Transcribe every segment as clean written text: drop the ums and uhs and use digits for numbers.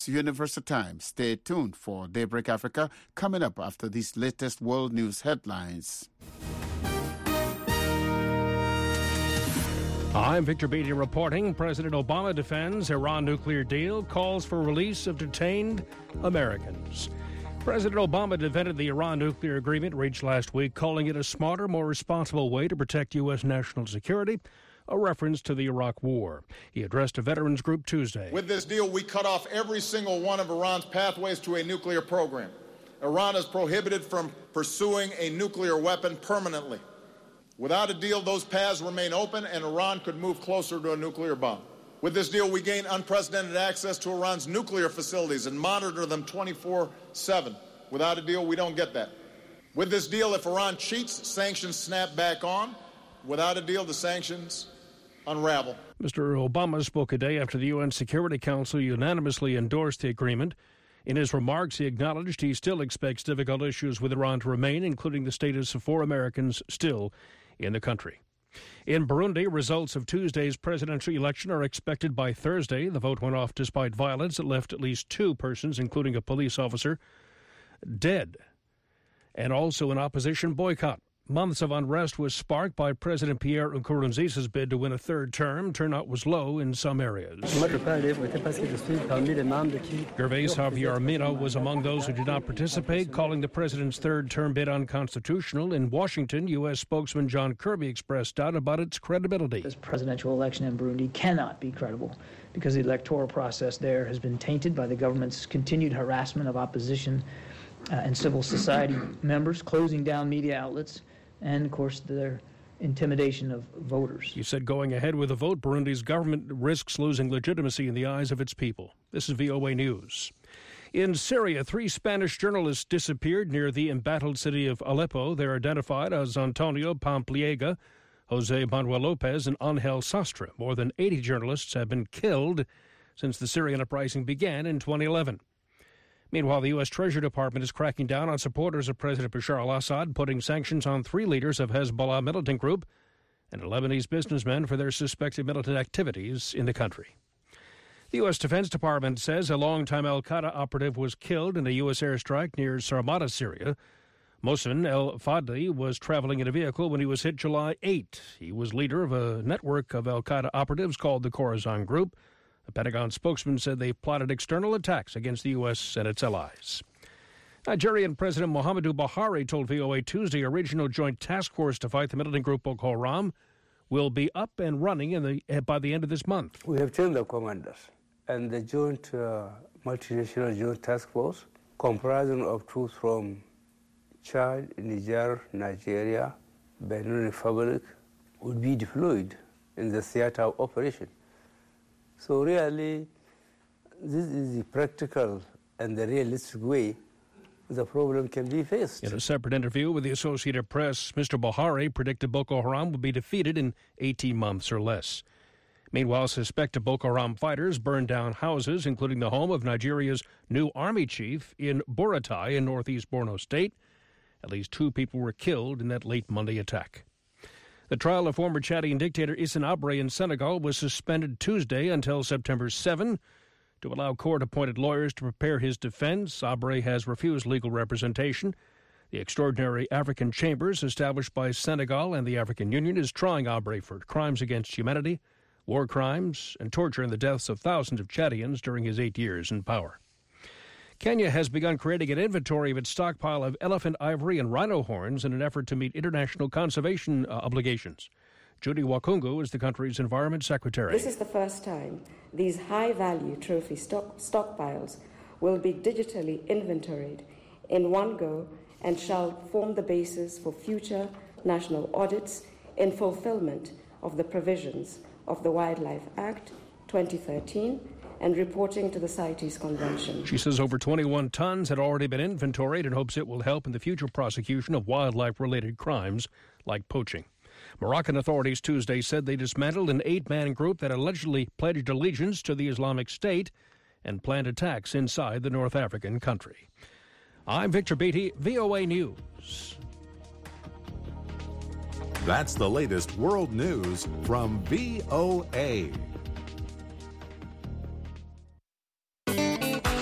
Universal Time. Stay tuned for Daybreak Africa coming up after these latest world news headlines. I'm Victor Beatty reporting. President Obama defends Iran nuclear deal, calls for release of detained Americans. President Obama defended the Iran nuclear agreement reached last week, calling it a smarter, more responsible way to protect U.S. national security, a reference to the Iraq War. He addressed a veterans group Tuesday. With this deal, we cut off every single one of Iran's pathways to a nuclear program. Iran is prohibited from pursuing a nuclear weapon permanently. Without a deal, those paths remain open and Iran could move closer to a nuclear bomb. With this deal, we gain unprecedented access to Iran's nuclear facilities and monitor them 24/7. Without a deal, we don't get that. With this deal, if Iran cheats, sanctions snap back on. Without a deal, the sanctions unravel. Mr. Obama spoke a day after the UN Security Council unanimously endorsed the agreement. In his remarks, he acknowledged he still expects difficult issues with Iran to remain, including the status of 4 Americans still in the country. In Burundi, results of Tuesday's presidential election are expected by Thursday. The vote went off despite violence that left at least 2 persons, including a police officer, dead, and also an opposition boycott. Months of unrest was sparked by President Pierre Nkurunziza's bid to win a 3rd term. Turnout was low in some areas. Gervais Javier Mina was among those who did not participate, calling the president's 3rd term bid unconstitutional. In Washington, U.S. spokesman John Kirby expressed doubt about its credibility. This presidential election in Burundi cannot be credible because the electoral process there has been tainted by the government's continued harassment of opposition and civil society members, closing down media outlets, and, of course, their intimidation of voters. He said going ahead with the vote, Burundi's government risks losing legitimacy in the eyes of its people. This is VOA News. In Syria, 3 Spanish journalists disappeared near the embattled city of Aleppo. They're identified as Antonio Pampliega, Jose Manuel Lopez, and Angel Sastre. More than 80 journalists have been killed since the Syrian uprising began in 2011. Meanwhile, the U.S. Treasury Department is cracking down on supporters of President Bashar al-Assad, putting sanctions on 3 leaders of Hezbollah militant group and a Lebanese businessman for their suspected militant activities in the country. The U.S. Defense Department says a longtime al-Qaeda operative was killed in a U.S. airstrike near Sarmada, Syria. Mohsen el-Fadli was traveling in a vehicle when he was hit July 8. He was leader of a network of al-Qaeda operatives called the Khorasan Group. The Pentagon spokesman said they plotted external attacks against the U.S. and its allies. Nigerian President Muhammadu Buhari told VOA Tuesday a regional joint task force to fight the militant group Boko Haram will be up and running by the end of this month. We have changed the commanders, and the joint multinational joint task force, comprising of troops from Chad, Niger, Nigeria, Benin Republic, will be deployed in the theater of operation. So really, this is the practical and the realistic way the problem can be faced. In a separate interview with the Associated Press, Mr. Buhari predicted Boko Haram would be defeated in 18 months or less. Meanwhile, suspected Boko Haram fighters burned down houses, including the home of Nigeria's new army chief in Buratai in northeast Borno State. At least 2 people were killed in that late Monday attack. The trial of former Chadian dictator Hissène Habré in Senegal was suspended Tuesday until September 7 to allow court-appointed lawyers to prepare his defense. Habré has refused legal representation. The extraordinary African chambers established by Senegal and the African Union is trying Habré for crimes against humanity, war crimes, and torture and the deaths of thousands of Chadians during his 8 years in power. Kenya has begun creating an inventory of its stockpile of elephant ivory and rhino horns in an effort to meet international conservation obligations. Judy Wakungu is the country's environment secretary. This is the first time these high-value trophy stockpiles will be digitally inventoried in one go and shall form the basis for future national audits in fulfillment of the provisions of the Wildlife Act 2013 and reporting to the CITES Convention. She says over 21 tons had already been inventoried and hopes it will help in the future prosecution of wildlife-related crimes like poaching. Moroccan authorities Tuesday said they dismantled an 8-man group that allegedly pledged allegiance to the Islamic State and planned attacks inside the North African country. I'm Victor Beatty, VOA News. That's the latest world news from VOA.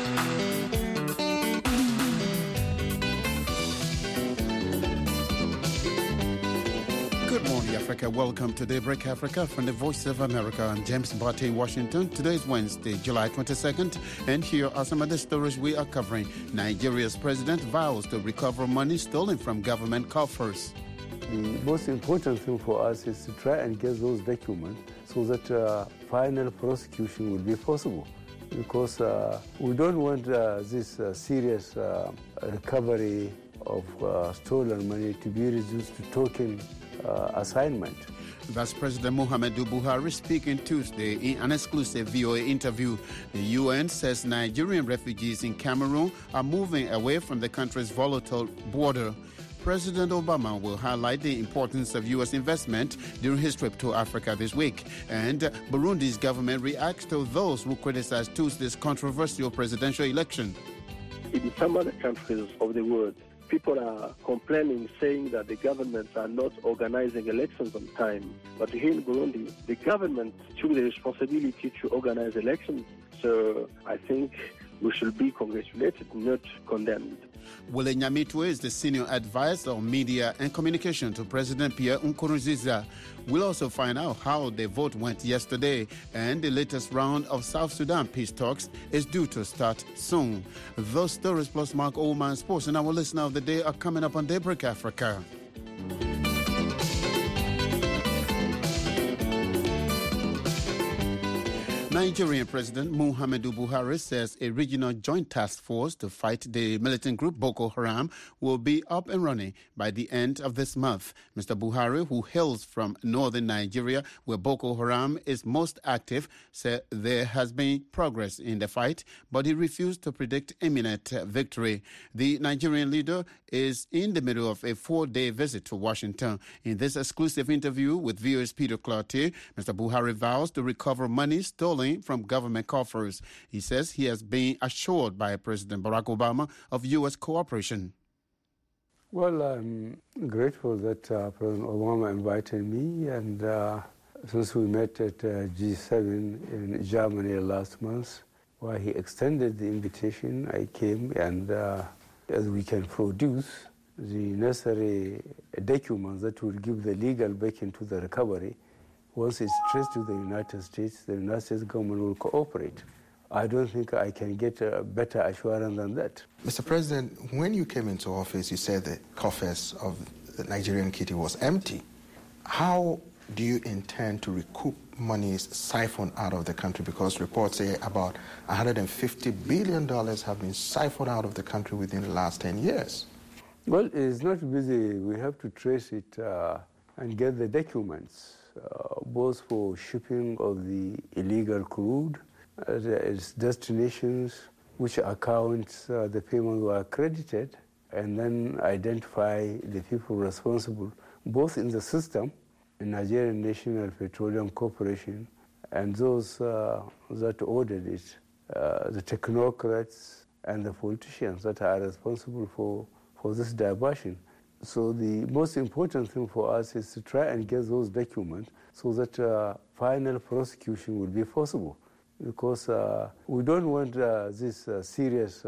Africa. Welcome to Daybreak Africa from the Voice of America. I'm James Barty in Washington. Today is Wednesday, July 22nd, and here are some of the stories we are covering. Nigeria's president vows to recover money stolen from government coffers. The most important thing for us is to try and get those documents so that final prosecution will be possible. Because we don't want this serious recovery of stolen money to be reduced to token assignment. That's President Muhammadu Buhari speaking Tuesday in an exclusive VOA interview. The UN says Nigerian refugees in Cameroon are moving away from the country's volatile border. President Obama will highlight the importance of U.S. investment during his trip to Africa this week. And Burundi's government reacts to those who criticize Tuesday's controversial presidential election. In some other countries of the world, people are complaining, saying that the governments are not organizing elections on time. But here in Burundi, the government took the responsibility to organize elections. So I think we should be congratulated, not condemned. Wole Nyamitwe is the senior advisor on media and communication to President Pierre Nkurunziza. We'll also find out how the vote went yesterday, and the latest round of South Sudan peace talks is due to start soon. Those stories plus Mark Oldman Sports and our listener of the day are coming up on Daybreak Africa. Nigerian President Muhammadu Buhari says a regional joint task force to fight the militant group Boko Haram will be up and running by the end of this month. Mr. Buhari, who hails from northern Nigeria, where Boko Haram is most active, said there has been progress in the fight, but he refused to predict imminent victory. The Nigerian leader is in the middle of a 4-day visit to Washington. In this exclusive interview with VOA's Peter Cloutier, Mr. Buhari vows to recover money stolen from government coffers. He says he has been assured by President Barack Obama of U.S. cooperation. Well, I'm grateful that President Obama invited me, and since we met at G7 in Germany last month, where he extended the invitation, I came, and as we can produce the necessary documents that will give the legal backing to the recovery, once it's traced to the United States government will cooperate. I don't think I can get a better assurance than that. Mr. President, when you came into office, you said the coffers of the Nigerian kitty was empty. How do you intend to recoup monies siphoned out of the country? Because reports say about $150 billion have been siphoned out of the country within the last 10 years. Well, it's not busy. We have to trace it and get the documents. Both for shipping of the illegal crude, its destinations, which accounts the payments were credited, and then identify the people responsible, both in the system, in Nigerian National Petroleum Corporation, and those that ordered it, the technocrats and the politicians that are responsible for this diversion. So the most important thing for us is to try and get those documents so that final prosecution will be possible. Because we don't want this serious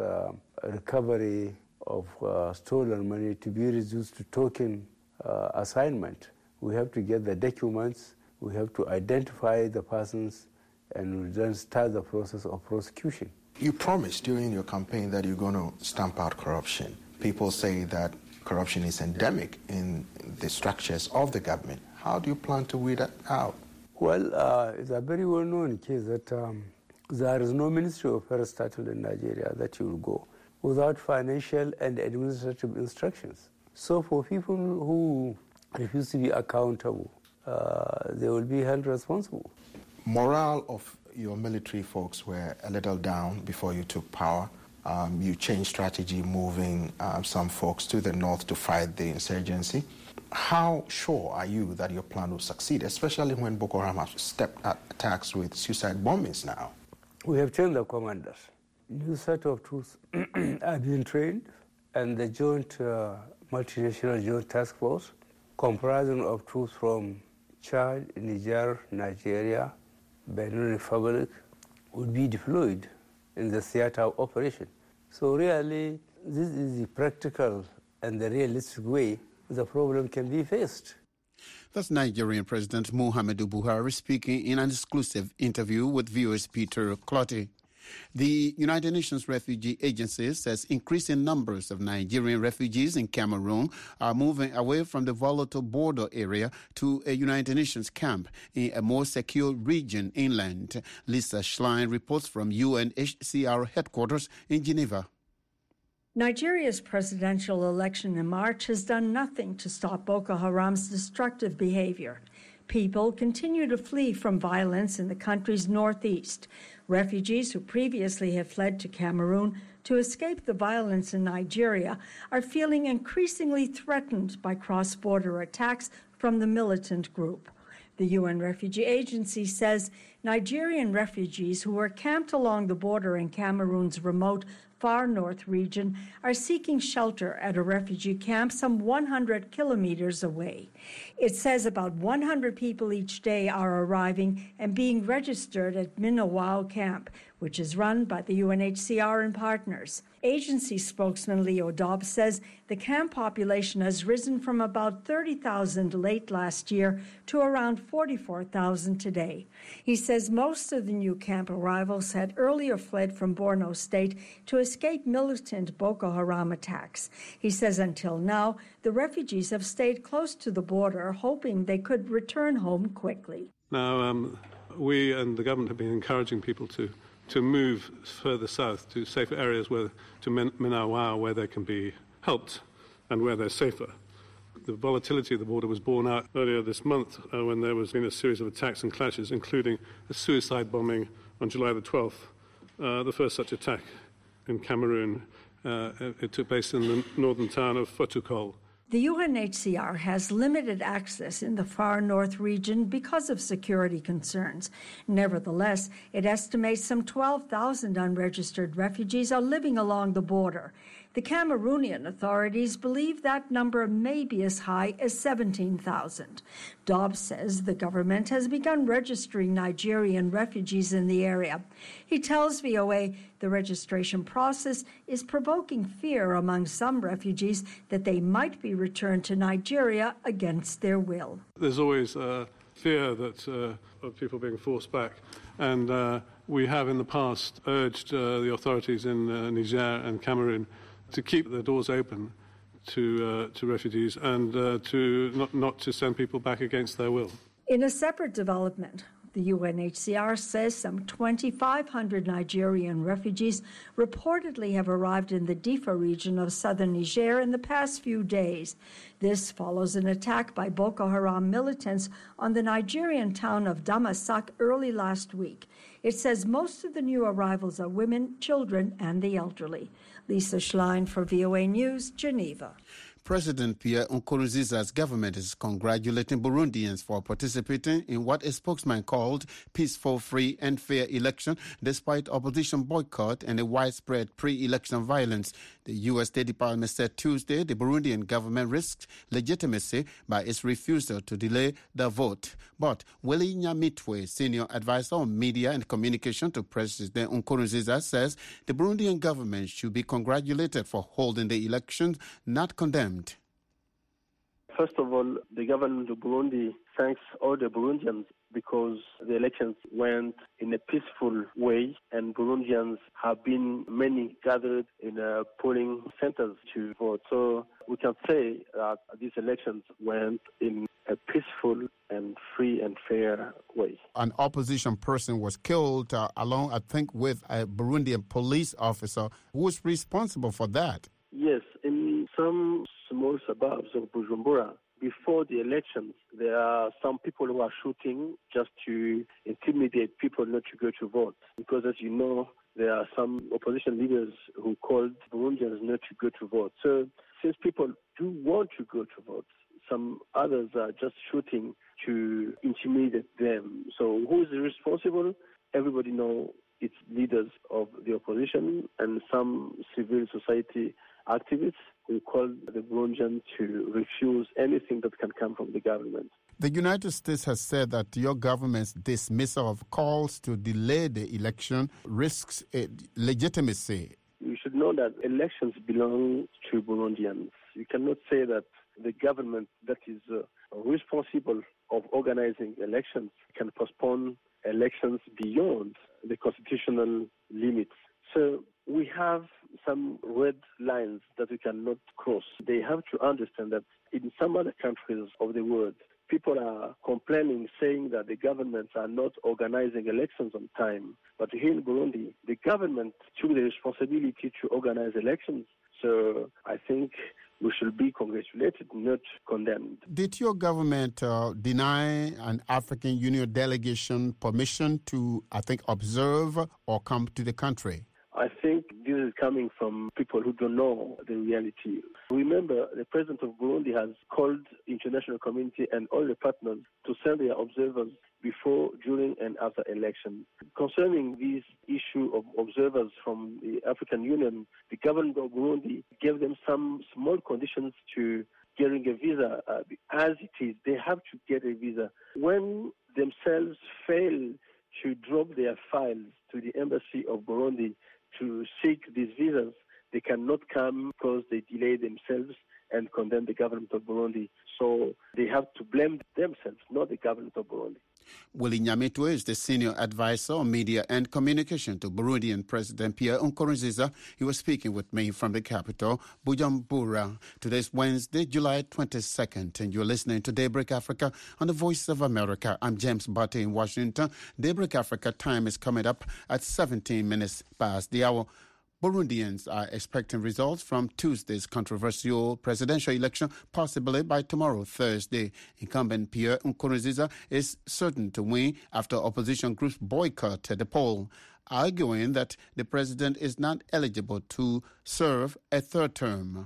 recovery of stolen money to be reduced to token assignment. We have to get the documents, we have to identify the persons, and we'll then start the process of prosecution. You promised during your campaign that you're going to stamp out corruption. People say that corruption is endemic in the structures of the government. How do you plan to weed that out? Well, it's a very well-known case that there is no Ministry of Affairs title in Nigeria that you will go without financial and administrative instructions. So for people who refuse to be accountable, they will be held responsible. Morale of your military folks were a little down before you took power. You changed strategy, moving some folks to the north to fight the insurgency. How sure are you that your plan will succeed, especially when Boko Haram has stepped up attacks with suicide bombings now? We have changed the commanders. New set of troops are being trained, and the joint multinational joint task force, comprising of troops from Chad, Niger, Nigeria, Benin Republic, will be deployed in the theater of operation. So really, this is the practical and the realistic way the problem can be faced. That's Nigerian President Muhammadu Buhari speaking in an exclusive interview with viewers Peter Clotty. The United Nations Refugee Agency says increasing numbers of Nigerian refugees in Cameroon are moving away from the volatile border area to a United Nations camp in a more secure region inland. Lisa Schlein reports from UNHCR headquarters in Geneva. Nigeria's presidential election in March has done nothing to stop Boko Haram's destructive behavior. People continue to flee from violence in the country's northeast. Refugees who previously have fled to Cameroon to escape the violence in Nigeria are feeling increasingly threatened by cross-border attacks from the militant group. The UN Refugee Agency says Nigerian refugees who are camped along the border in Cameroon's remote far north region are seeking shelter at a refugee camp some 100 kilometers away. It says about 100 people each day are arriving and being registered at Minowao camp, which is run by the UNHCR and partners. Agency spokesman Leo Dobbs says the camp population has risen from about 30,000 late last year to around 44,000 today. He says most of the new camp arrivals had earlier fled from Borno State to escape militant Boko Haram attacks. He says until now, the refugees have stayed close to the border, hoping they could return home quickly. Now, we and the government have been encouraging people to move further south to safer areas, to Minowao, where they can be helped and where they're safer. The volatility of the border was borne out earlier this month when there was been a series of attacks and clashes, including a suicide bombing on July the 12th, the first such attack in Cameroon. It took place in the northern town of Fotokol. The UNHCR has limited access in the far north region because of security concerns. Nevertheless, it estimates some 12,000 unregistered refugees are living along the border. The Cameroonian authorities believe that number may be as high as 17,000. Dobbs says the government has begun registering Nigerian refugees in the area. He tells VOA the registration process is provoking fear among some refugees that they might be returned to Nigeria against their will. There's always fear that of people being forced back, and we have in the past urged the authorities in Niger and Cameroon to keep their doors open to refugees and to not to send people back against their will. In a separate development, the UNHCR says some 2,500 Nigerian refugees reportedly have arrived in the Difa region of southern Niger in the past few days. This follows an attack by Boko Haram militants on the Nigerian town of Damasak early last week. It says most of the new arrivals are women, children, and the elderly. Lisa Schlein for VOA News, Geneva. President Pierre Nkurunziza's government is congratulating Burundians for participating in what a spokesman called peaceful, free and fair election despite opposition boycott and a widespread pre-election violence. The U.S. State Department said Tuesday the Burundian government risked legitimacy by its refusal to delay the vote. But Willie Nyamitwe, senior advisor on media and communication to President Nkurunziza, says the Burundian government should be congratulated for holding the elections, not condemned. First of all, the government of Burundi thanks all the Burundians because the elections went in a peaceful way and Burundians have been many gathered in polling centers to vote. So we can say that these elections went in a peaceful and free and fair way. An opposition person was killed along, I think, with a Burundian police officer. Who is responsible for that? Yes, in some small suburbs of Bujumbura, before the elections, there are some people who are shooting just to intimidate people not to go to vote. Because as you know, there are some opposition leaders who called Burundians not to go to vote. So since people do want to go to vote, some others are just shooting to intimidate them. So who is responsible? Everybody knows it's leaders of the opposition and some civil society activists who called the Burundians to refuse anything that can come from the government. The United States has said that your government's dismissal of calls to delay the election risks legitimacy. You should know that elections belong to Burundians. You cannot say that the government that is responsible of organizing elections can postpone elections beyond the constitutional limits. So we have some red lines that we cannot cross. They have to understand that in some other countries of the world, people are complaining, saying that the governments are not organizing elections on time. But here in Burundi, the government took the responsibility to organize elections. So I think we should be congratulated, not condemned. Did your government deny an African Union delegation permission to, observe or come to the country? I think this is coming from people who don't know the reality. Remember, the president of Burundi has called international community and all the partners to send their observers before, during, and after election. Concerning this issue of observers from the African Union, the government of Burundi gave them some small conditions to getting a visa. As it is, they have to get a visa. When themselves fail to drop their files to the embassy of Burundi to seek these visas, they cannot come because they delay themselves and condemn the government of Burundi. So they have to blame themselves, not the government of Burundi. Willie Nyamitwe is the senior advisor on media and communication to Burundian President Pierre Nkurunziza. He was speaking with me from the capital, Bujumbura. Today's Wednesday, July 22nd, and you're listening to Daybreak Africa on the Voice of America. I'm James Barty in Washington. Daybreak Africa time is coming up at 17 minutes past the hour. Burundians are expecting results from Tuesday's controversial presidential election, possibly by tomorrow, Thursday. Incumbent Pierre Nkurunziza is certain to win after opposition groups boycotted the poll, arguing that the president is not eligible to serve a third term.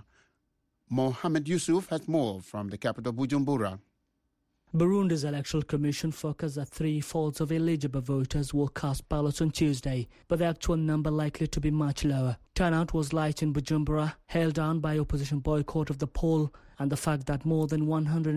Mohamed Yusuf has more from the capital, Bujumbura. Burundi's Electoral Commission forecast that 3/4 of eligible voters will cast ballots on Tuesday, but the actual number likely to be much lower. Turnout was light in Bujumbura, held down by opposition boycott of the poll and the fact that more than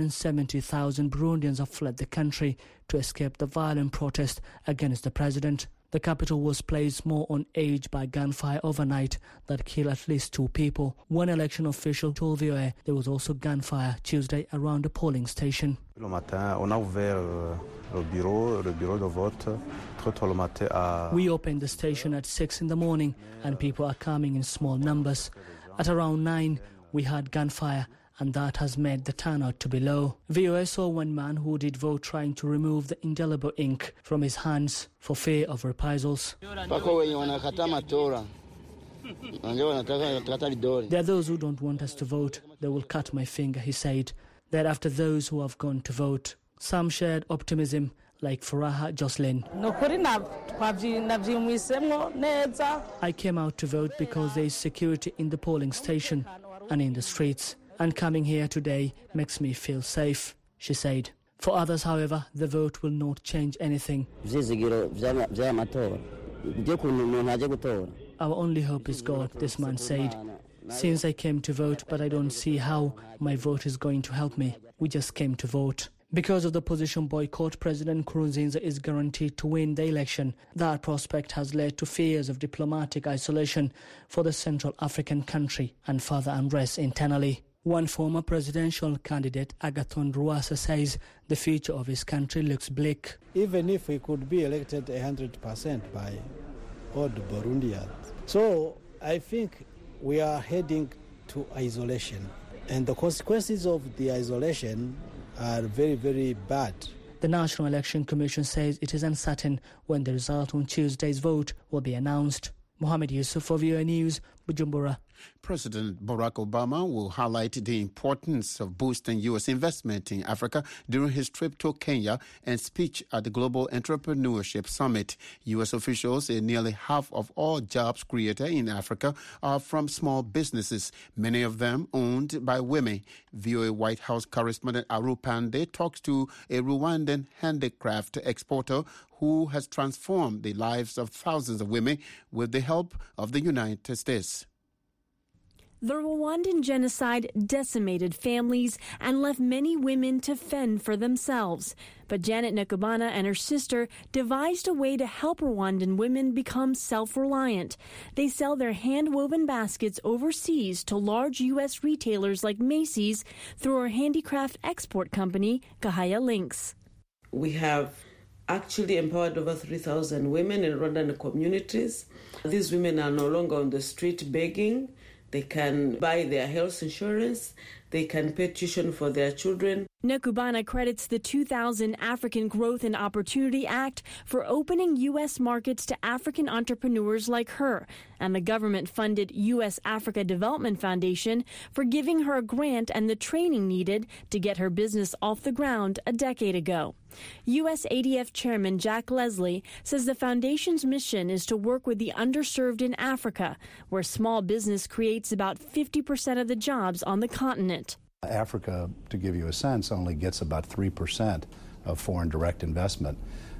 170,000 Burundians have fled the country to escape the violent protest against the president. The capital was placed more on edge by gunfire overnight that killed at least 2 people. One election official told VOA there was also gunfire Tuesday around the polling station. We opened the station at 6 in the morning and people are coming in small numbers. At around 9, we had gunfire, and that has made the turnout to be low. VOA saw one man who did vote trying to remove the indelible ink from his hands for fear of reprisals. There are those who don't want us to vote. They will cut my finger, he said. Thereafter, those who have gone to vote. Some shared optimism, like Faraha Jocelyn. I came out to vote because there is security in the polling station and in the streets. And coming here today makes me feel safe, she said. For others, however, the vote will not change anything. Our only hope is God, this man said. Since I came to vote, but I don't see how my vote is going to help me. We just came to vote. Because of the opposition boycott, President Nkurunziza is guaranteed to win the election. That prospect has led to fears of diplomatic isolation for the Central African country and further unrest internally. One former presidential candidate, Agathon Rwasa, says the future of his country looks bleak. Even if we could be elected 100% by all the Burundians. So I think we are heading to isolation. And the consequences of the isolation are very, very bad. The National Election Commission says it is uncertain when the result on Tuesday's vote will be announced. Mohamed Yusuf for VOA News, Bujumbura. President Barack Obama will highlight the importance of boosting U.S. investment in Africa during his trip to Kenya and speech at the Global Entrepreneurship Summit. U.S. officials say nearly half of all jobs created in Africa are from small businesses, many of them owned by women. VOA White House correspondent Aru Pande talks to a Rwandan handicraft exporter who has transformed the lives of thousands of women with the help of the United States. The Rwandan genocide decimated families and left many women to fend for themselves. But Janet Nakubana and her sister devised a way to help Rwandan women become self-reliant. They sell their hand-woven baskets overseas to large U.S. retailers like Macy's through our handicraft export company, Kahaya Links. We have actually empowered over 3,000 women in Rwandan communities. These women are no longer on the street begging. They can buy their health insurance. They can pay tuition for their children. Nakubana credits the 2000 African Growth and Opportunity Act for opening U.S. markets to African entrepreneurs like her, and the government-funded U.S. Africa Development Foundation for giving her a grant and the training needed to get her business off the ground a decade ago. U.S. ADF Chairman Jack Leslie says the foundation's mission is to work with the underserved in Africa, where small business creates about 50% of the jobs on the continent. Africa, to give you a sense, only gets about 3% of foreign direct investment.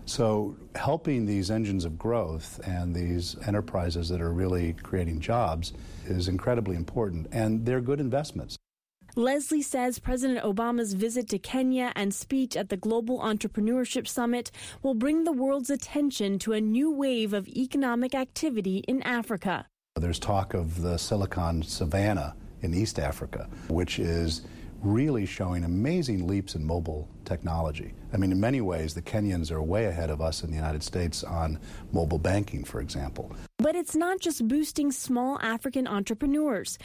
So helping these engines of growth and these enterprises that are really creating jobs is incredibly important, and they're good investments. Leslie says President Obama's visit to Kenya and speech at the Global Entrepreneurship Summit will bring the world's attention to a new wave of economic activity in Africa. There's talk of the Silicon Savannah in East Africa, which is really showing amazing leaps in mobile technology. I mean, in many ways, the Kenyans are way ahead of us in the United States on mobile banking, for example. But it's not just boosting small African entrepreneurs.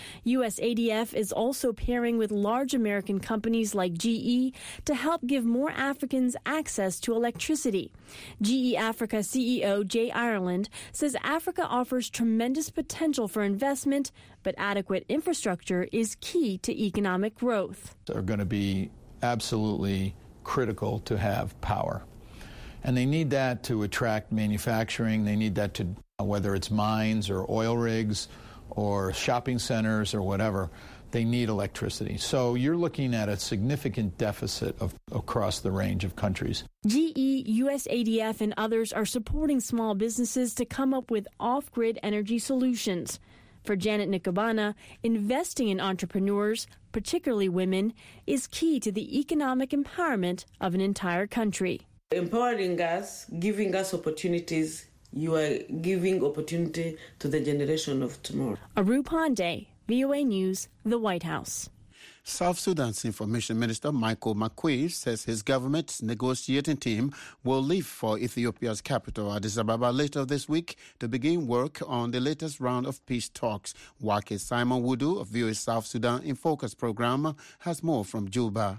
USADF is also pairing with large American companies like GE to help give more Africans access to electricity. GE Africa CEO Jay Ireland says Africa offers tremendous potential for investment, but adequate infrastructure is key to economic growth. Are going to be absolutely critical to have power. And they need that to attract manufacturing. They need that to, whether it's mines or oil rigs or shopping centers or whatever, they need electricity. So you're looking at a significant deficit across the range of countries. GE, USADF, and others are supporting small businesses to come up with off-grid energy solutions. For Janet Nakubana, investing in entrepreneurs, particularly women, is key to the economic empowerment of an entire country. Empowering us, giving us opportunities, you are giving opportunity to the generation of tomorrow. Aru Pandey, VOA News, the White House. South Sudan's Information Minister Michael Makui says his government's negotiating team will leave for Ethiopia's capital, Addis Ababa, later this week to begin work on the latest round of peace talks. Wake Simon Wudu of VOA South Sudan in Focus program has more from Juba.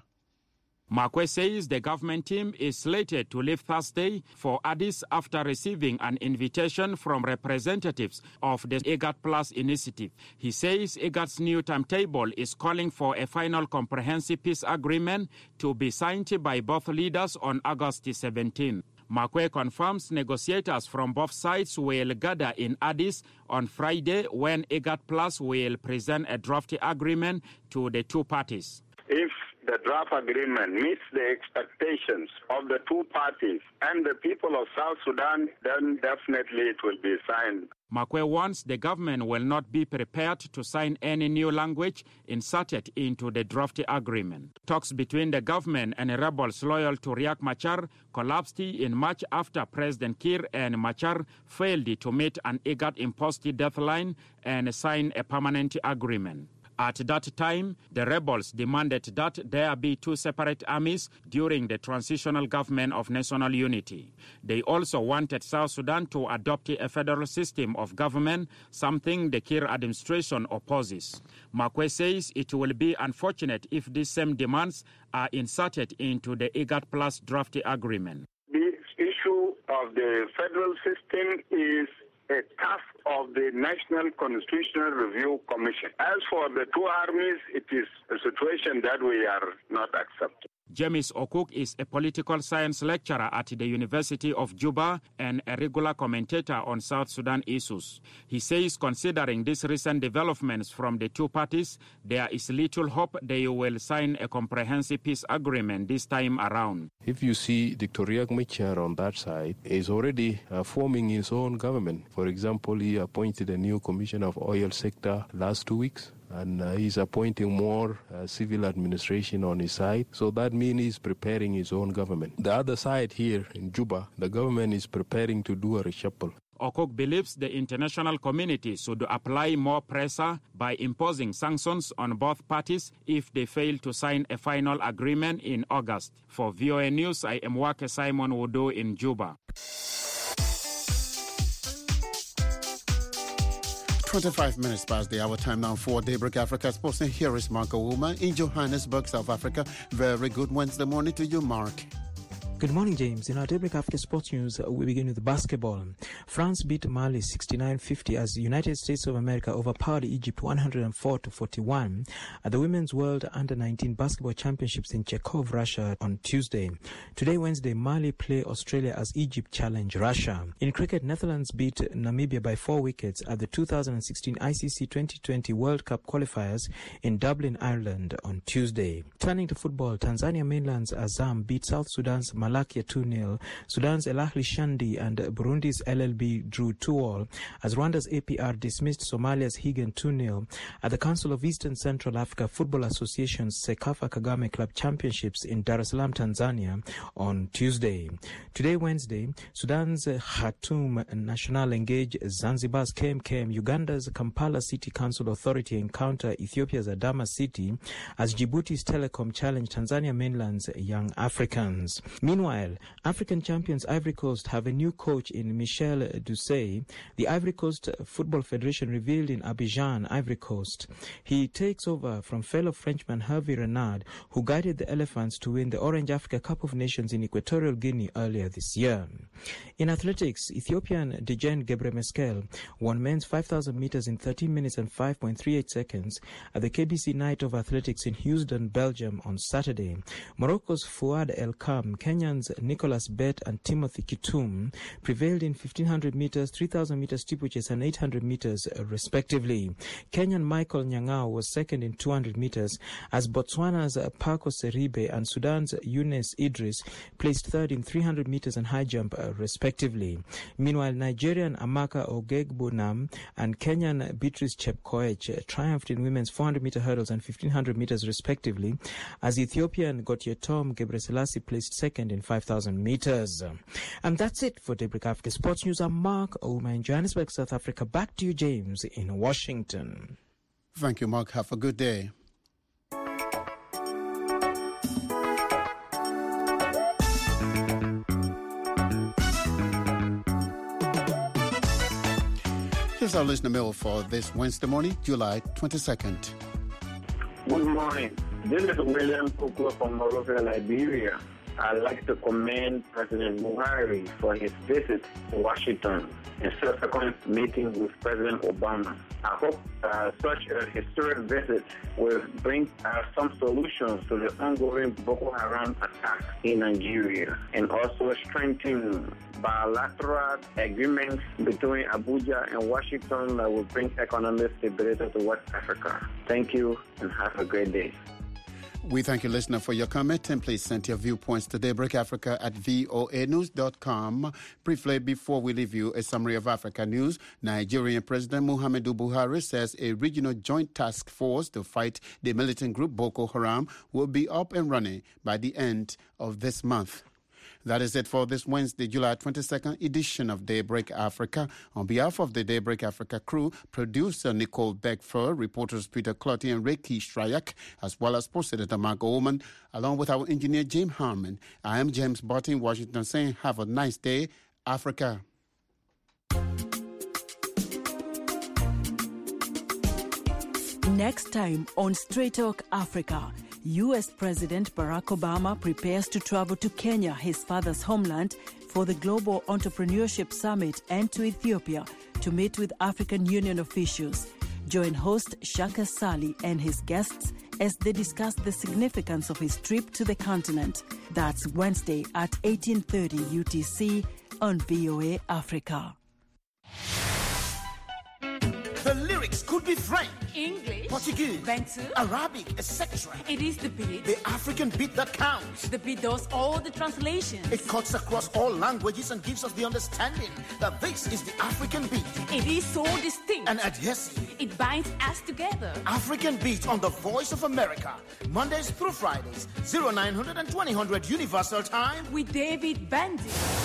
Makwe says the government team is slated to leave Thursday for Addis after receiving an invitation from representatives of the IGAD Plus initiative. He says IGAD's new timetable is calling for a final comprehensive peace agreement to be signed by both leaders on August 17. Makwe confirms negotiators from both sides will gather in Addis on Friday when IGAD Plus will present a draft agreement to the two parties. If the draft agreement meets the expectations of the two parties and the people of South Sudan, then definitely it will be signed. Makwe warns the government will not be prepared to sign any new language inserted into the draft agreement. Talks between the government and rebels loyal to Riek Machar collapsed in March after President Kiir and Machar failed to meet an IGAD-imposed deadline and sign a permanent agreement. At that time, the rebels demanded that there be two separate armies during the transitional government of national unity. They also wanted South Sudan to adopt a federal system of government, something the Kiir administration opposes. Makwe says it will be unfortunate if these same demands are inserted into the IGAD Plus draft agreement. The issue of the federal system is a task of the National Constitutional Review Commission. As for the two armies, it is a situation that we are not accepting. James Okuk is a political science lecturer at the University of Juba and a regular commentator on South Sudan issues. He says considering these recent developments from the two parties, there is little hope they will sign a comprehensive peace agreement this time around. If you see Dr. Riek Machar on that side is already forming his own government. For example, he appointed a new commissioner of oil sector last 2 weeks. and he's appointing more civil administration on his side. So that means he's preparing his own government. The other side here in Juba, the government is preparing to do a reshuffle. Okok believes the international community should apply more pressure by imposing sanctions on both parties if they fail to sign a final agreement in August. For VOA News, I am Wake Simon Wodo in Juba. 25 minutes past the hour time now for Daybreak Africa Sports. And here is Mark Ouma in Johannesburg, South Africa. Very good Wednesday morning to you, Mark. Good morning, James. In our Daybreak Africa Sports News, we begin with basketball. France beat Mali 69-50 as the United States of America overpowered Egypt 104-41 at the Women's World Under-19 Basketball Championships in Chekhov, Russia on Tuesday. Today, Wednesday, Mali play Australia as Egypt challenge Russia. In cricket, Netherlands beat Namibia by 4 wickets at the 2016 ICC 2020 World Cup qualifiers in Dublin, Ireland on Tuesday. Turning to football, Tanzania mainland's Azam beat South Sudan's Malakia 2-0. Sudan's El Ahly Shandi and Burundi's LLB drew 2-2 as Rwanda's APR dismissed Somalia's Higen 2-0 at the Council of Eastern Central Africa Football Association's Sekafa Kagame Club Championships in Dar es Salaam, Tanzania on Tuesday. Today, Wednesday, Sudan's Khartoum National engage Zanzibar's KMKM, Uganda's Kampala City Council Authority encounter Ethiopia's Adama City as Djibouti's Telecom challenge Tanzania mainland's Young Africans. Meanwhile, African champions Ivory Coast have a new coach in Michel Doucet. The Ivory Coast Football Federation revealed in Abidjan, Ivory Coast. He takes over from fellow Frenchman Hervé Renard, who guided the Elephants to win the Orange Africa Cup of Nations in Equatorial Guinea earlier this year. In athletics, Ethiopian Dejen Gebremeskel won men's 5,000 meters in 13 minutes and 5.38 seconds at the KBC Night of Athletics in Houston, Belgium on Saturday. Morocco's Fouad El Kam, Kenyan's Nicholas Bett and Timothy Kitum prevailed in 1,500 meters, 3,000 meters steeplechase and 800 meters respectively. Kenyan Michael Nyang'ao was second in 200 meters as Botswana's Paco Seribe and Sudan's Younes Idris placed third in 300 meters and high jump respectively. Meanwhile, Nigerian Amaka Ogegbunam and Kenyan Beatrice Chepkoech triumphed in women's 400-meter hurdles and 1,500 meters respectively as Ethiopian Gotyetom Gebreselassie placed second in 5,000 meters. And that's it for Daybreak Africa Sports News. I'm Mark Ouma in Johannesburg, South Africa. Back to you, James, in Washington. Thank you, Mark. Have a good day. Here's our listener mail for this Wednesday morning, July 22nd. Good morning. This is William Kuklo from Monrovia, Liberia. I'd like to commend President Buhari for his visit to Washington and subsequent meeting with President Obama. I hope such a historic visit will bring some solutions to the ongoing Boko Haram attack in Nigeria and also strengthen bilateral agreements between Abuja and Washington that will bring economic stability to West Africa. Thank you and have a great day. We thank you, listener, for your comment, and please send your viewpoints to Daybreak Africa at voanews.com. Briefly, before we leave you, a summary of Africa news. Nigerian President Muhammadu Buhari says a regional joint task force to fight the militant group Boko Haram will be up and running by the end of this month. That is it for this Wednesday, July 22nd edition of Daybreak Africa. On behalf of the Daybreak Africa crew, producer Nicole Beckford, reporters Peter Clotty and Reiki Shryak, as well as sports editor Mark Oman, along with our engineer James Harmon, I am James Barton in Washington saying have a nice day, Africa. Next time on Straight Talk Africa, U.S. President Barack Obama prepares to travel to Kenya, his father's homeland, for the Global Entrepreneurship Summit and to Ethiopia to meet with African Union officials. Join host Shaka Sali and his guests as they discuss the significance of his trip to the continent. That's Wednesday at 18:30 UTC on VOA Africa. The lyrics lyrics could be French, English, Portuguese, Bantu, Arabic, etc. It is the beat. The African beat that counts. The beat does all the translations. It cuts across all languages and gives us the understanding that this is the African beat. It is so distinct and adhesive. It binds us together. African beat on the Voice of America, Mondays through Fridays, 0900 and 2000 Universal Time with David Bandy.